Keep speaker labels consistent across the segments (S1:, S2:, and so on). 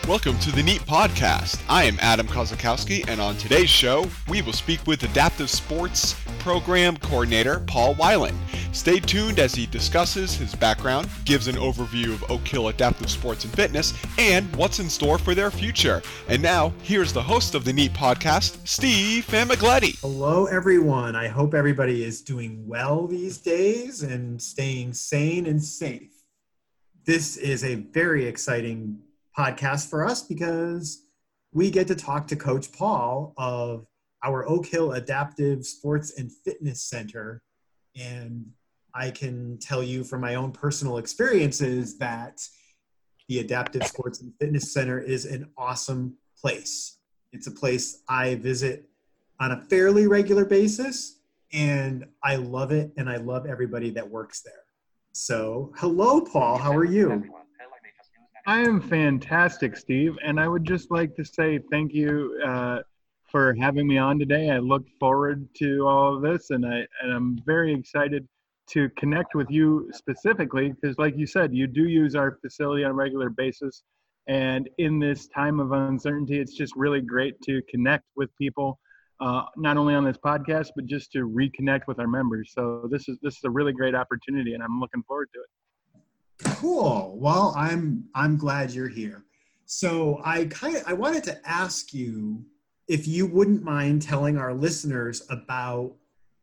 S1: Welcome to the NEAT Podcast. I am Adam Kozakowski, and on today's show, we will speak with Adaptive Sports Program Coordinator Paul Weiland. Stay tuned as he discusses his background, gives an overview of Oak Hill Adaptive Sports and Fitness, and what's in store for their future. And now, here's the host of the NEAT Podcast, Steve Famigletti.
S2: Hello, everyone. I hope everybody is doing well these days and staying sane and safe. This is a very exciting podcast for us because we get to talk to Coach Paul of our Oak Hill Adaptive Sports and Fitness Center. And I can tell you from my own personal experiences that the Adaptive Sports and Fitness Center is an awesome place. It's a place I visit on a fairly regular basis, and I love it, and I love everybody that works there. So, hello, Paul. How are you?
S3: I am fantastic, Steve, and I would just like to say thank you for having me on today. I look forward to all of this, and I'm very excited to connect with you specifically because, like you said, you do use our facility on a regular basis, and in this time of uncertainty, it's just really great to connect with people, not only on this podcast, but just to reconnect with our members. So this is a really great opportunity, and I'm looking forward to it.
S2: Cool. Well, I'm glad you're here. So I wanted to ask you if you wouldn't mind telling our listeners about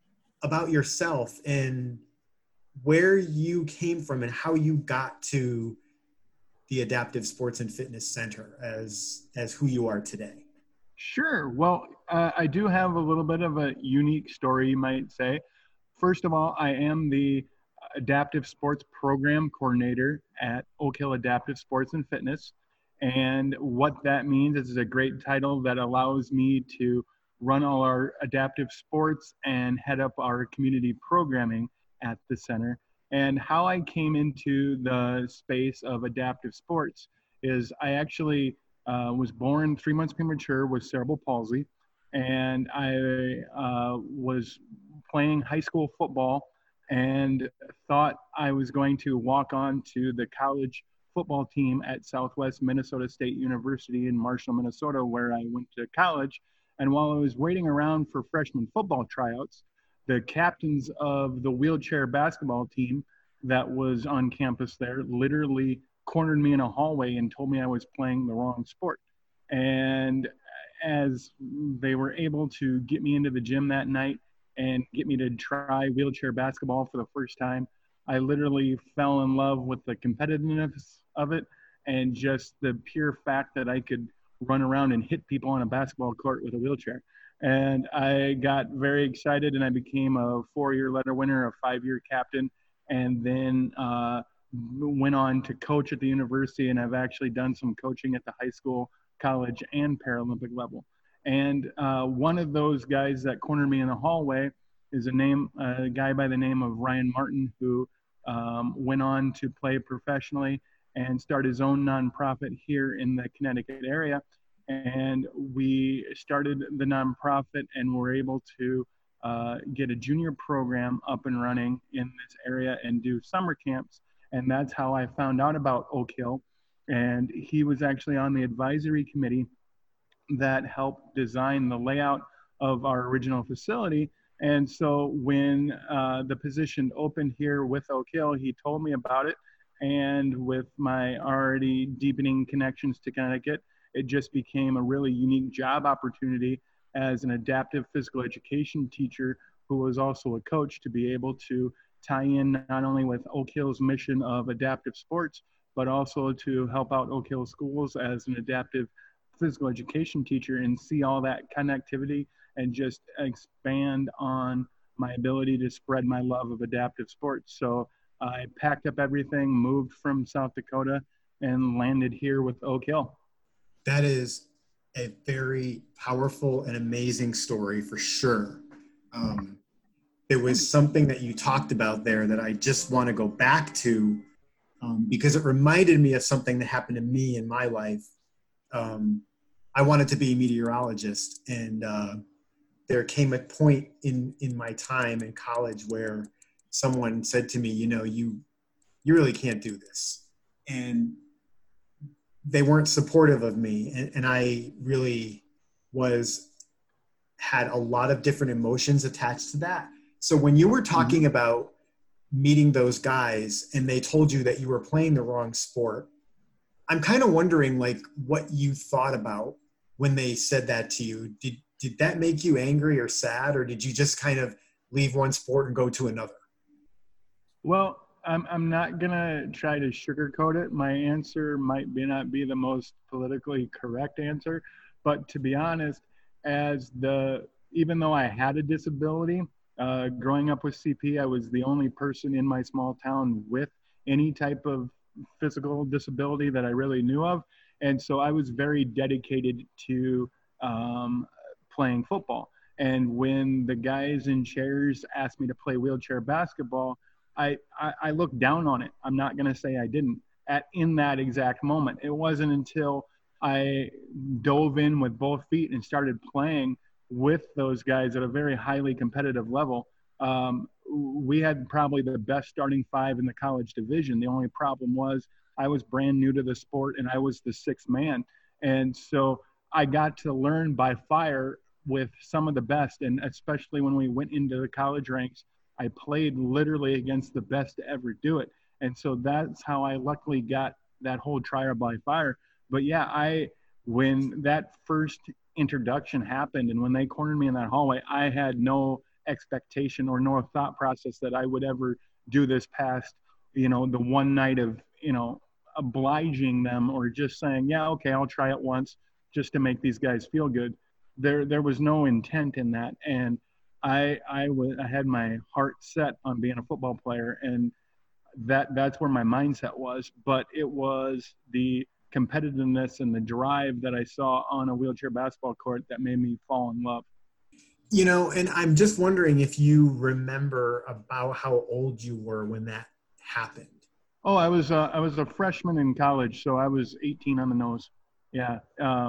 S2: yourself and where you came from and how you got to the Adaptive Sports and Fitness Center as who you are today.
S3: Sure. Well, I do have a little bit of a unique story, you might say. First of all, I am the Adaptive Sports Program Coordinator at Oak Hill Adaptive Sports and Fitness. And what that means is it's a great title that allows me to run all our adaptive sports and head up our community programming at the center. And how I came into the space of adaptive sports is I actually was born 3 months premature with cerebral palsy. And I was playing high school football and thought I was going to walk on to the college football team at Southwest Minnesota State University in Marshall, Minnesota, where I went to college. And while I was waiting around for freshman football tryouts, the captains of the wheelchair basketball team that was on campus there literally cornered me in a hallway and told me I was playing the wrong sport. And as they were able to get me into the gym that night and get me to try wheelchair basketball for the first time, I literally fell in love with the competitiveness of it and just the pure fact that I could run around and hit people on a basketball court with a wheelchair. And I got very excited, and I became a 4-year letter winner, a 5-year captain, and then went on to coach at the university, and I've actually done some coaching at the high school, college, and Paralympic level. And one of those guys that cornered me in the hallway is a guy by the name of Ryan Martin, who went on to play professionally and start his own nonprofit here in the Connecticut area. And we started the nonprofit and were able to get a junior program up and running in this area and do summer camps. And that's how I found out about Oak Hill. And he was actually on the advisory committee that helped design the layout of our original facility. And so when the position opened here with Oak Hill, he told me about it. And with my already deepening connections to Connecticut, it just became a really unique job opportunity as an adaptive physical education teacher who was also a coach to be able to tie in not only with Oak Hill's mission of adaptive sports, but also to help out Oak Hill schools as an adaptive physical education teacher and see all that connectivity and just expand on my ability to spread my love of adaptive sports. So I packed up everything, moved from South Dakota, and landed here with Oak Hill.
S2: That is a very powerful and amazing story for sure. There was something that you talked about there that I just want to go back to because it reminded me of something that happened to me in my life. I wanted to be a meteorologist, and there came a point in my time in college where someone said to me, you know, you really can't do this. And they weren't supportive of me. And I really had a lot of different emotions attached to that. So when you were talking about meeting those guys and they told you that you were playing the wrong sport, I'm kind of wondering like what you thought about when they said that to you. Did that make you angry or sad, or did you just kind of leave one sport and go to another?
S3: Well, I'm not gonna try to sugarcoat it. My answer might not be the most politically correct answer, but to be honest, even though I had a disability, growing up with CP, I was the only person in my small town with any type of physical disability that I really knew of. And so I was very dedicated to playing football. And when the guys in chairs asked me to play wheelchair basketball, I looked down on it. I'm not going to say I didn't in that exact moment. It wasn't until I dove in with both feet and started playing with those guys at a very highly competitive level. We had probably the best starting five in the college division. The only problem was I was brand new to the sport and I was the sixth man. And so I got to learn by fire with some of the best. And especially when we went into the college ranks, I played literally against the best to ever do it. And so that's how I luckily got that whole trial by fire. But yeah, when that first introduction happened and when they cornered me in that hallway, I had no expectation or no thought process that I would ever do this past, the one night of, obliging them or just saying, yeah, okay, I'll try it once just to make these guys feel good. There was no intent in that. And I had my heart set on being a football player, and that's where my mindset was. But it was the competitiveness and the drive that I saw on a wheelchair basketball court that made me fall in love.
S2: And I'm just wondering if you remember about how old you were when that happened.
S3: Oh, I was a freshman in college, so I was 18 on the nose. Yeah.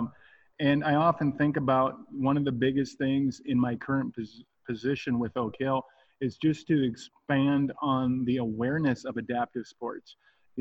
S3: And I often think about one of the biggest things in my current position with Oak Hill is just to expand on the awareness of adaptive sports.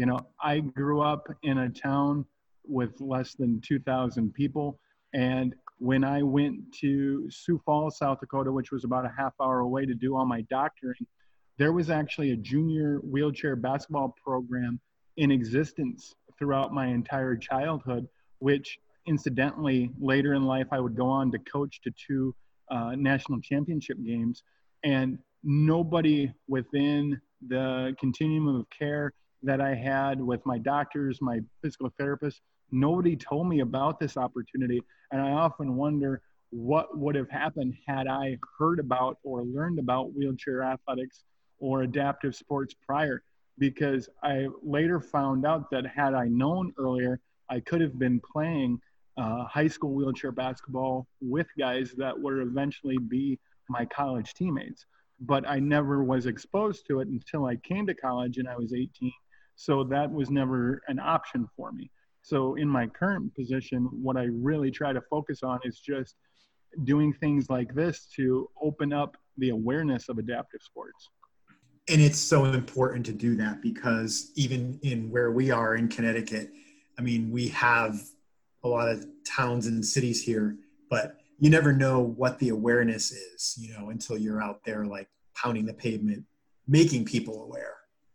S3: I grew up in a town with less than 2,000 people. And when I went to Sioux Falls, South Dakota, which was about a half hour away to do all my doctoring, there was actually a junior wheelchair basketball program in existence throughout my entire childhood, which incidentally, later in life, I would go on to coach to 2 national championship games. And nobody within the continuum of care that I had with my doctors, my physical therapists, nobody told me about this opportunity. And I often wonder what would have happened had I heard about or learned about wheelchair athletics or adaptive sports prior, because I later found out that had I known earlier, I could have been playing high school wheelchair basketball with guys that would eventually be my college teammates. But I never was exposed to it until I came to college and I was 18. So that was never an option for me. So in my current position, what I really try to focus on is just doing things like this to open up the awareness of adaptive sports.
S2: And it's so important to do that because even in where we are in Connecticut, I mean, we have a lot of towns and cities here, but you never know what the awareness is, until you're out there like pounding the pavement, making people aware.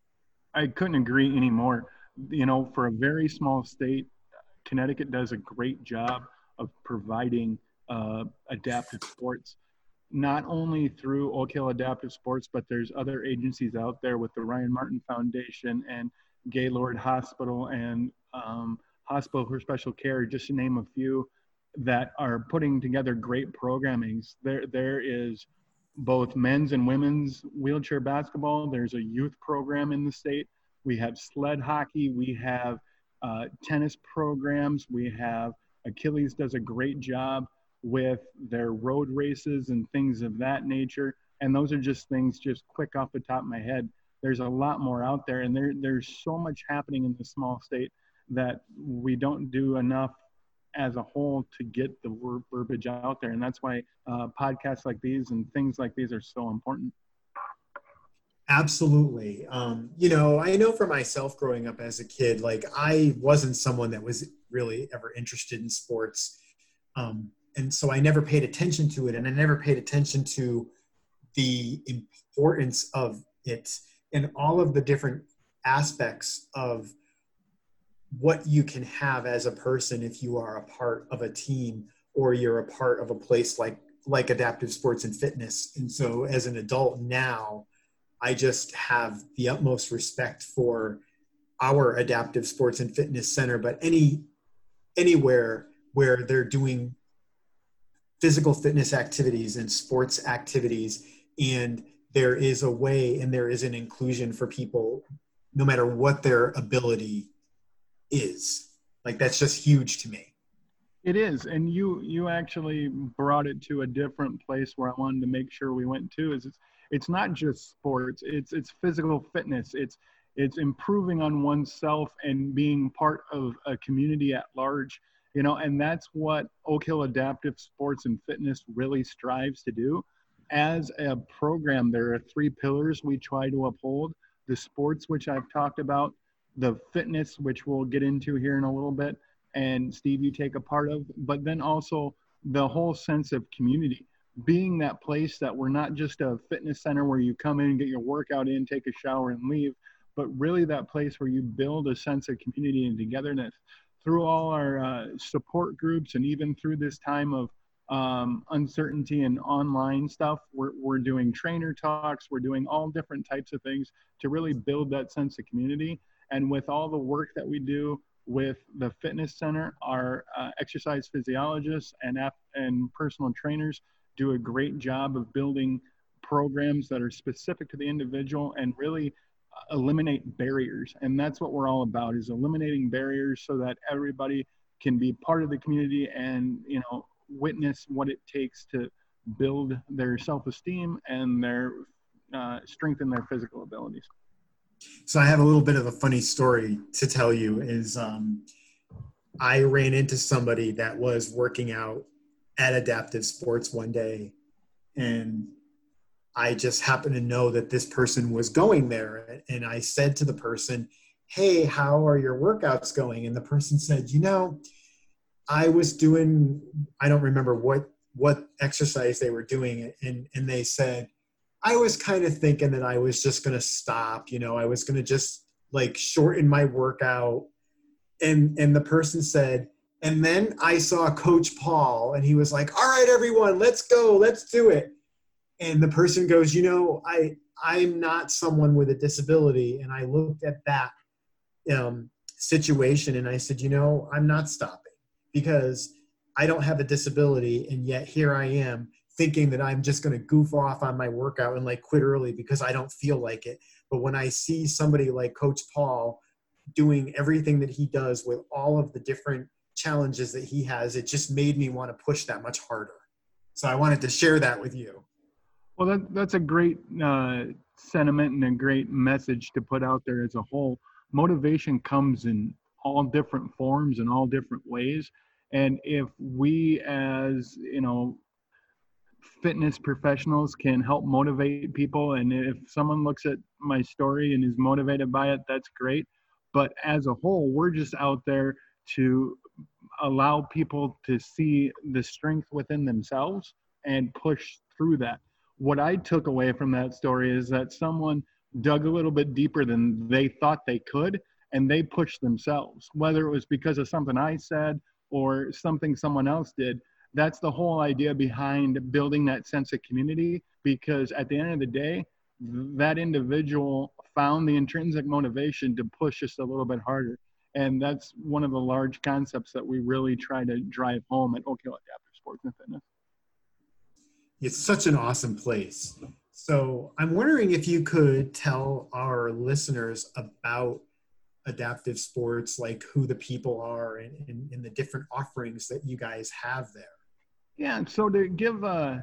S3: I couldn't agree anymore. For a very small state, Connecticut does a great job of providing adaptive sports, not only through Oak Hill Adaptive Sports, but there's other agencies out there with the Ryan Martin Foundation and Gaylord Hospital and Hospital for Special Care, just to name a few, that are putting together great programmings. There is both men's and women's wheelchair basketball. There's a youth program in the state. We have sled hockey. We have tennis programs. We have Achilles does a great job with their road races and things of that nature. And those are just things just quick off the top of my head. There's a lot more out there, and there's so much happening in the small state that we don't do enough as a whole to get the verbiage out there. And that's why podcasts like these and things like these are so important.
S2: Absolutely. I know for myself growing up as a kid, like I wasn't someone that was really ever interested in sports. And so I never paid attention to it, and I never paid attention to the importance of it and all of the different aspects of what you can have as a person if you are a part of a team or you're a part of a place like Adaptive Sports and Fitness. And so as an adult now, I just have the utmost respect for our Adaptive Sports and Fitness Center, but anywhere where they're doing physical fitness activities and sports activities, and there is a way and there is an inclusion for people no matter what their ability is. Like, that's just huge to me.
S3: It is. And you actually brought it to a different place where I wanted to make sure we went to. It's not just sports, it's physical fitness, it's improving on oneself and being part of a community at large, and that's what Oak Hill Adaptive Sports and Fitness really strives to do. As a program, there are 3 pillars we try to uphold: the sports, which I've talked about, the fitness, which we'll get into here in a little bit, and Steve, you take a part of, but then also the whole sense of community, being that place that we're not just a fitness center where you come in and get your workout in, take a shower and leave, but really that place where you build a sense of community and togetherness through all our support groups. And even through this time of uncertainty and online stuff, we're doing trainer talks, we're doing all different types of things to really build that sense of community. And with all the work that we do with the fitness center, our exercise physiologists and personal trainers do a great job of building programs that are specific to the individual and really eliminate barriers. And that's what we're all about, is eliminating barriers so that everybody can be part of the community and, witness what it takes to build their self-esteem and their strengthen their physical abilities.
S2: So I have a little bit of a funny story to tell you. Is I ran into somebody that was working out at Adaptive Sports one day, and I just happened to know that this person was going there. And I said to the person, "Hey, how are your workouts going?" And the person said, I was doing, I don't remember what exercise they were doing. And they said, I was kind of thinking that I was just going to stop, I was going to just shorten my workout. And the person said, and then I saw Coach Paul, and he was like, "All right, everyone, let's go, let's do it." And the person goes, I'm not someone with a disability. And I looked at that situation and I said, I'm not stopping, because I don't have a disability. And yet here I am thinking that I'm just going to goof off on my workout and quit early because I don't feel like it. But when I see somebody like Coach Paul doing everything that he does with all of the different challenges that he has, it just made me want to push that much harder. So I wanted to share that with you.
S3: Well, that's a great sentiment and a great message to put out there as a whole. Motivation comes in all different forms and all different ways. And if we as, fitness professionals can help motivate people, and if someone looks at my story and is motivated by it, that's great. But as a whole, we're just out there to allow people to see the strength within themselves and push through that. What I took away from that story is that someone dug a little bit deeper than they thought they could, and they pushed themselves, whether it was because of something I said or something someone else did. That's the whole idea behind building that sense of community, because at the end of the day, that individual found the intrinsic motivation to push just a little bit harder. And that's one of the large concepts that we really try to drive home at Oak Hill Adaptive Sports and Fitness.
S2: It's such an awesome place. So I'm wondering if you could tell our listeners about Adaptive Sports, who the people are and the different offerings that you guys have there.
S3: Yeah, so to give a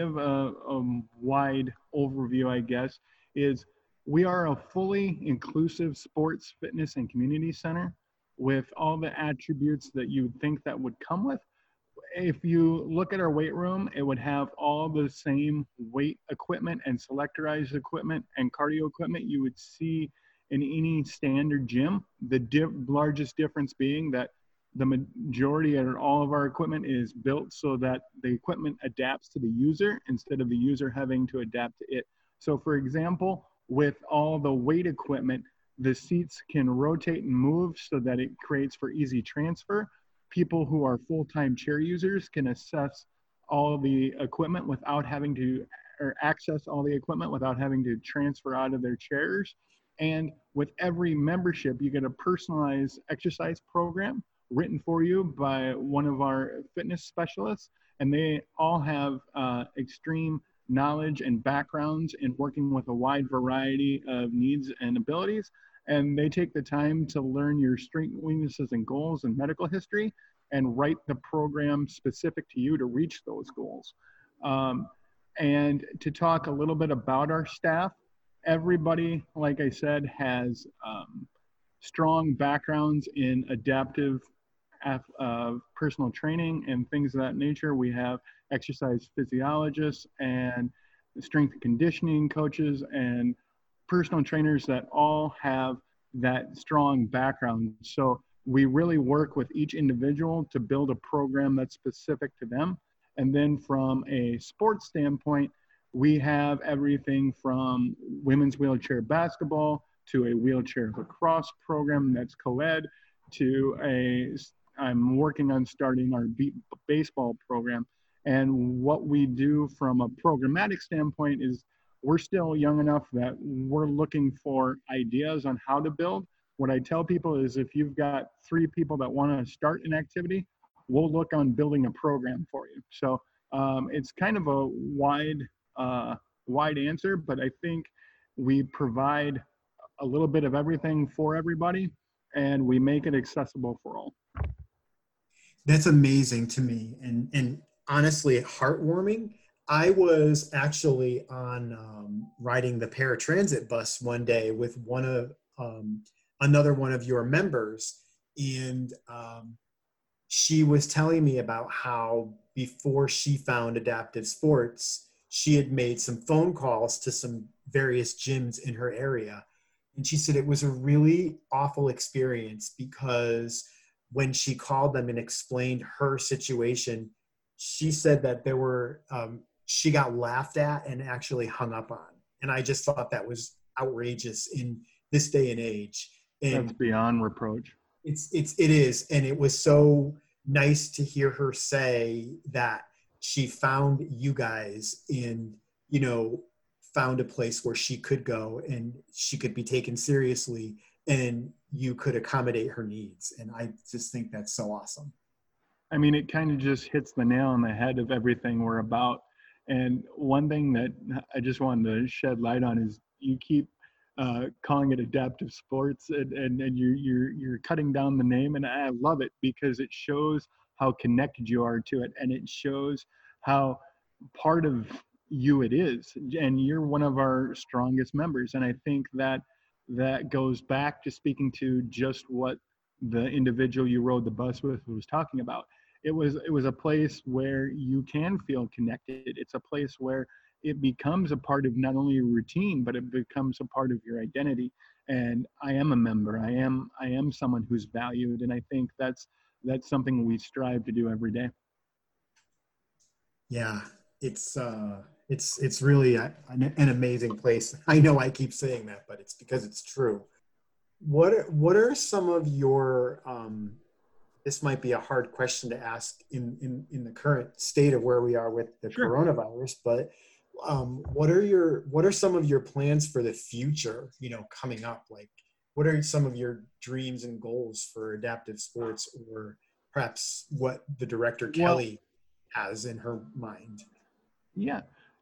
S3: wide overview, I guess, is we are a fully inclusive sports, fitness, and community center with all the attributes that you would think that would come with. If you look at our weight room, it would have all the same weight equipment and selectorized equipment and cardio equipment you would see in any standard gym. The largest difference being that the majority or all of our equipment is built so that the equipment adapts to the user instead of the user having to adapt to it. So for example, with all the weight equipment, the seats can rotate and move so that it creates for easy transfer. People who are full-time chair users can access all the equipment without having to, or access all the equipment without having to transfer out of their chairs. And with every membership, you get a personalized exercise program written for you by one of our fitness specialists. And they all have extreme knowledge and backgrounds in working with a wide variety of needs and abilities. And they take the time to learn your strengths, weaknesses, and goals and medical history and write the program specific to you to reach those goals. And to talk a little bit about our staff, everybody, like I said, has strong backgrounds in adaptive personal training and things of that nature. We have exercise physiologists and strength and conditioning coaches and personal trainers that all have that strong background. So we really work with each individual to build a program that's specific to them. And then from a sports standpoint, we have everything from women's wheelchair basketball to a wheelchair lacrosse program that's co-ed to I'm working on starting our baseball program. And what we do from a programmatic standpoint is we're still young enough that we're looking for ideas on how to build. What I tell people is if you've got 3 people that want to start an activity, we'll look on building a program for you. So it's kind of a wide answer, but I think we provide a little bit of everything for everybody and we make it accessible for all.
S2: That's amazing to me, and honestly heartwarming. I was actually on riding the paratransit bus one day with another one of your members, and she was telling me about how before she found adaptive sports, she had made some phone calls to some various gyms in her area, and she said it was a really awful experience because when she called them and explained her situation, she said that there were, she got laughed at and actually hung up on. And I just thought that was outrageous in this day and age. And
S3: that's beyond reproach.
S2: It is. And it was so nice to hear her say that she found you guys and, found a place where she could go and she could be taken seriously and you could accommodate her needs. And I just think that's so awesome.
S3: I mean, it kind of just hits the nail on the head of everything we're about. And one thing that I just wanted to shed light on is you keep calling it adaptive sports and you're cutting down the name. And I love it because it shows how connected you are to it. And it shows how part of you it is. And you're one of our strongest members. And I think that goes back to speaking to just what the individual you rode the bus with was talking about. It was a place where you can feel connected. It's a place where it becomes a part of not only your routine, but it becomes a part of your identity. And I am a member. I am someone who's valued. And I think that's something we strive to do every day.
S2: Yeah, it's really an amazing place. I know I keep saying that, but it's because it's true. What are some of your, this might be a hard question to ask in the current state of where we are with the
S3: Sure.
S2: coronavirus, but what are some of your plans for the future, coming up? Like, what are some of your dreams and goals for adaptive sports, or perhaps what the director Kelly has in her mind?
S3: Yeah.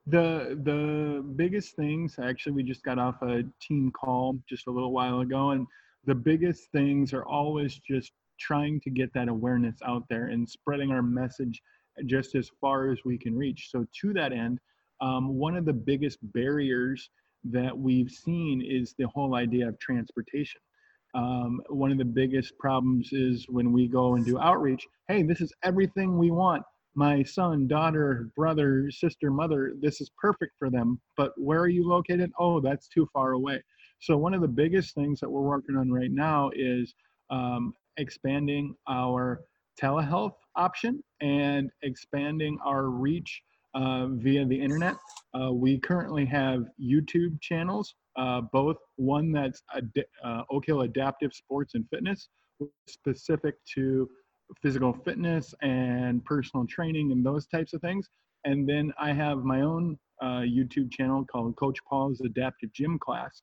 S3: The biggest things, actually, we just got off a team call just a little while ago, and the biggest things are always just trying to get that awareness out there and spreading our message just as far as we can reach. So to that end, one of the biggest barriers that we've seen is the whole idea of transportation. One of the biggest problems is when we go and do outreach, hey, this is everything we want. My son, daughter, brother, sister, mother, this is perfect for them. But where are you located? Oh, that's too far away. So one of the biggest things that we're working on right now is expanding our telehealth option and expanding our reach via the internet. We currently have YouTube channels, both one that's Oak Hill Adaptive Sports and Fitness, specific to physical fitness and personal training and those types of things. And then I have my own YouTube channel called Coach Paul's Adaptive Gym Class,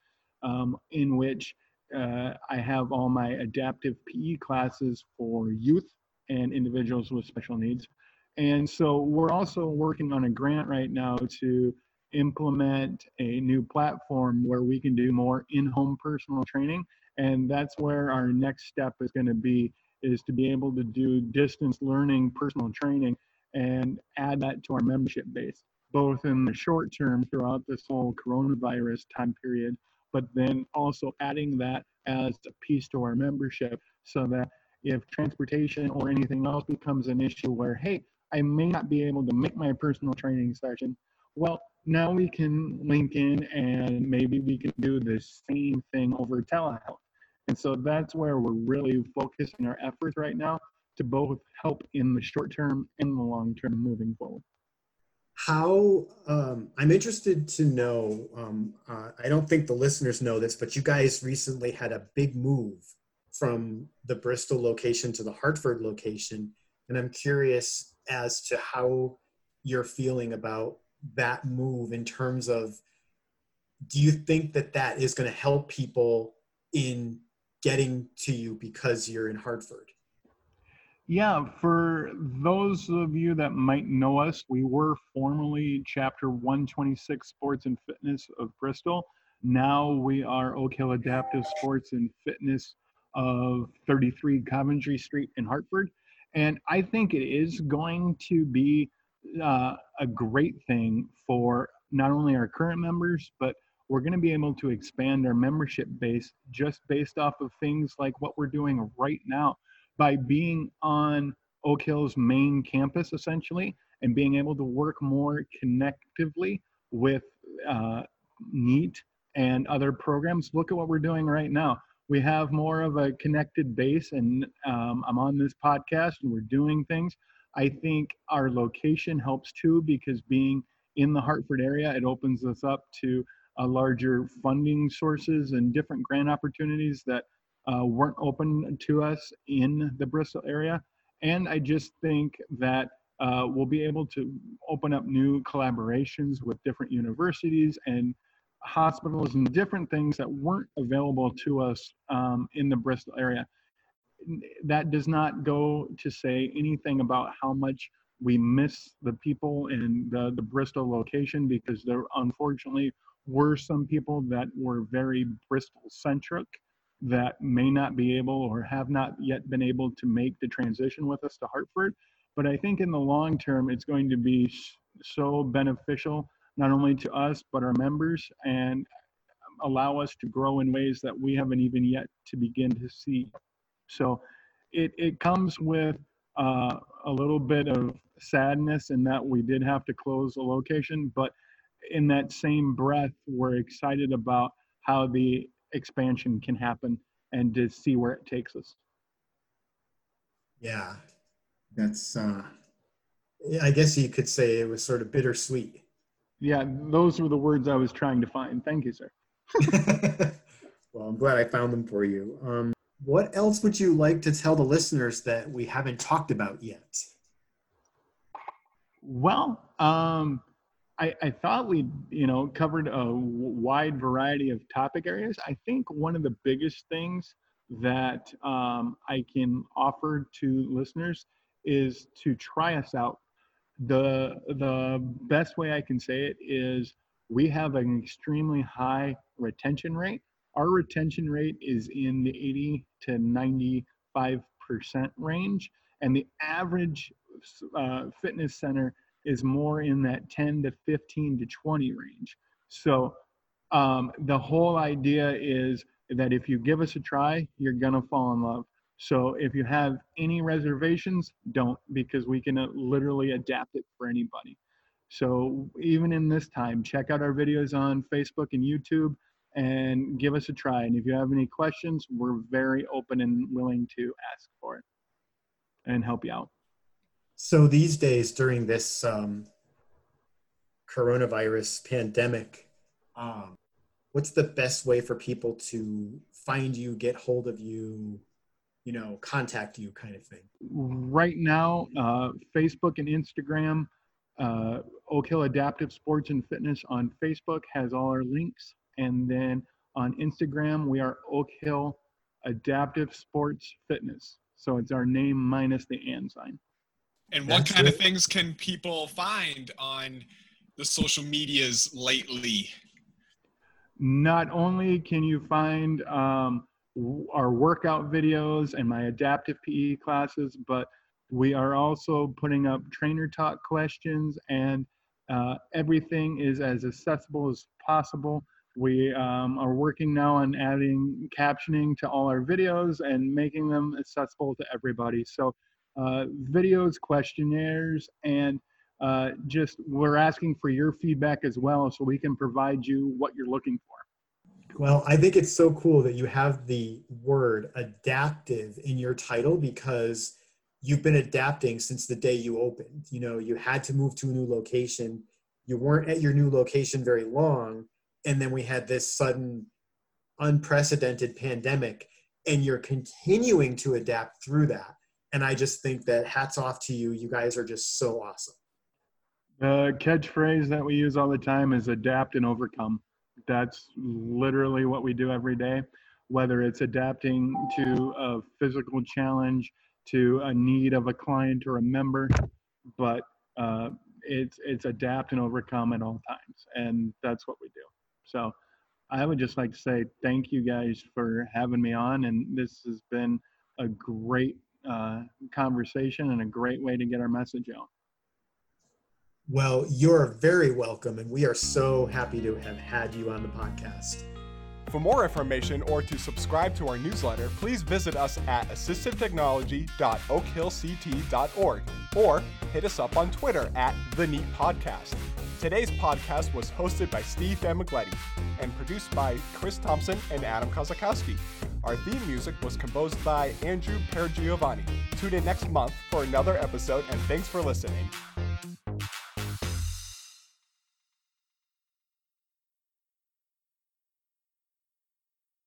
S3: in which I have all my adaptive PE classes for youth and individuals with special needs. And so we're also working on a grant right now to implement a new platform where we can do more in-home personal training. And that's where our next step is going to be, is to be able to do distance learning personal training and add that to our membership base, both in the short term throughout this whole coronavirus time period, but then also adding that as a piece to our membership so that if transportation or anything else becomes an issue where, hey, I may not be able to make my personal training session, well, now we can link in and maybe we can do the same thing over telehealth. And so that's where we're really focusing our efforts right now to both help in the short term and the long term moving forward.
S2: How, I'm interested to know, I don't think the listeners know this, but you guys recently had a big move from the Bristol location to the Hartford location. And I'm curious as to how you're feeling about that move in terms of, do you think that that is going to help people in getting to you because you're in Hartford?
S3: Yeah, for those of you that might know us, we were formerly Chapter 126 Sports and Fitness of Bristol. Now we are Oak Hill Adaptive Sports and Fitness of 33 Coventry Street in Hartford. And I think it is going to be a great thing for not only our current members, but we're going to be able to expand our membership base just based off of things like what we're doing right now by being on Oak Hill's main campus, essentially, and being able to work more connectively with NEAT and other programs. Look at what we're doing right now. We have more of a connected base, and I'm on this podcast and we're doing things. I think our location helps too, because being in the Hartford area, it opens us up to a larger funding sources and different grant opportunities that weren't open to us in the Bristol area. And I just think that we'll be able to open up new collaborations with different universities and hospitals and different things that weren't available to us in the Bristol area. That does not go to say anything about how much we miss the people in the Bristol location, because there unfortunately were some people that were very Bristol centric that may not be able or have not yet been able to make the transition with us to Hartford. But I think in the long term, it's going to be so beneficial, not only to us, but our members, and allow us to grow in ways that we haven't even yet to begin to see. So it comes with a little bit of sadness in that we did have to close a location, but in that same breath, we're excited about how the expansion can happen and to see where it takes us.
S2: Yeah, that's, I guess you could say it was sort of bittersweet.
S3: Yeah, those were the words I was trying to find. Thank you, sir.
S2: Well, I'm glad I found them for you. What else would you like to tell the listeners that we haven't talked about yet?
S3: Well, I thought we, covered a wide variety of topic areas. I think one of the biggest things that I can offer to listeners is to try us out. The best way I can say it is we have an extremely high retention rate. Our retention rate is in the 80 to 95% range, and the average fitness center is more in that 10 to 15 to 20 range. So the whole idea is that if you give us a try, you're gonna fall in love. So if you have any reservations, don't, because we can literally adapt it for anybody. So even in this time, check out our videos on Facebook and YouTube. and give us a try. And if you have any questions, we're very open and willing to ask for it and help you out.
S2: So these days during this coronavirus pandemic, what's the best way for people to find you, get hold of you, contact you kind of thing?
S3: Right now, Facebook and Instagram, Oak Hill Adaptive Sports and Fitness on Facebook has all our links. And then on Instagram, we are Oak Hill Adaptive Sports Fitness. So it's our name minus the and sign.
S1: And what kind of things can people find on the social medias lately?
S3: Not only can you find our workout videos and my adaptive PE classes, but we are also putting up trainer talk questions, and everything is as accessible as possible. We are working now on adding captioning to all our videos and making them accessible to everybody. So videos, questionnaires, and we're asking for your feedback as well so we can provide you what you're looking for.
S2: Well, I think it's so cool that you have the word adaptive in your title, because you've been adapting since the day you opened. You had to move to a new location. You weren't at your new location very long. And then we had this sudden, unprecedented pandemic, and you're continuing to adapt through that. And I just think that hats off to you. You guys are just so awesome.
S3: The catchphrase that we use all the time is adapt and overcome. That's literally what we do every day, whether it's adapting to a physical challenge, to a need of a client or a member, but it's adapt and overcome at all times. And that's what we do. So I would just like to say thank you guys for having me on. And this has been a great conversation and a great way to get our message out.
S2: Well, you're very welcome, and we are so happy to have had you on the podcast.
S1: For more information or to subscribe to our newsletter, please visit us at assistivetechnology.oakhillct.org or hit us up on Twitter at The Neat Podcast. Today's podcast was hosted by Steve Famigletti and produced by Chris Thompson and Adam Kozakowski. Our theme music was composed by Andrew Pergiovanni. Tune in next month for another episode, and thanks for listening.